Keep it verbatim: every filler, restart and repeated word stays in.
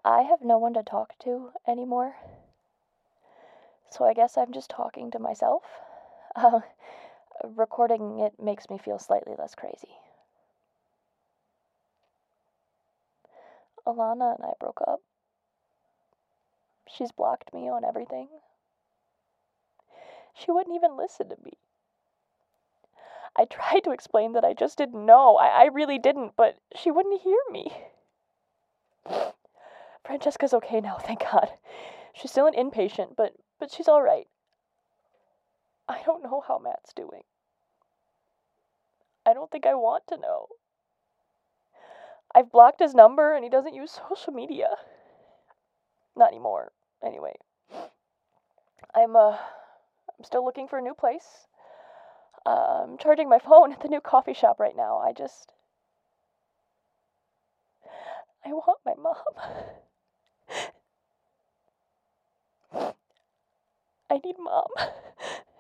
I have no one to talk to anymore, so I guess I'm just talking to myself. Uh, recording it makes me feel slightly less crazy. Alana and I broke up. She's blocked me on everything. She wouldn't even listen to me. I tried to explain that I just didn't know. I, I really didn't, but she wouldn't hear me. Francesca's okay now, thank God. She's still an inpatient, but, but she's alright. I don't know how Matt's doing. I don't think I want to know. I've blocked his number and he doesn't use social media. Not anymore, anyway. I'm, uh, I'm still looking for a new place. Uh, I'm charging my phone at the new coffee shop right now. I just... I want my mom. I need mom.